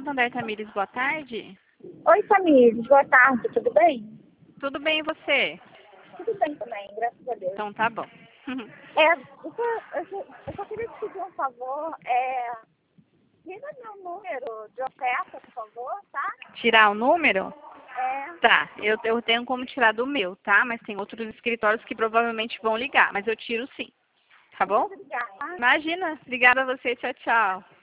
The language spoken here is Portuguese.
Santander, Tamires, boa tarde. Oi, Tamires, boa tarde, tudo bem? Tudo bem, e você? Tudo bem também, graças a Deus. Então tá bom. Eu só queria te pedir um favor, tira meu número de oferta, por favor, tá? Tirar o número? É, Tá, eu tenho como tirar do meu, tá? Mas tem outros escritórios que provavelmente vão ligar, mas eu tiro sim. Tá bom? muito obrigada. Imagina. Obrigada a você. Tchau, tchau.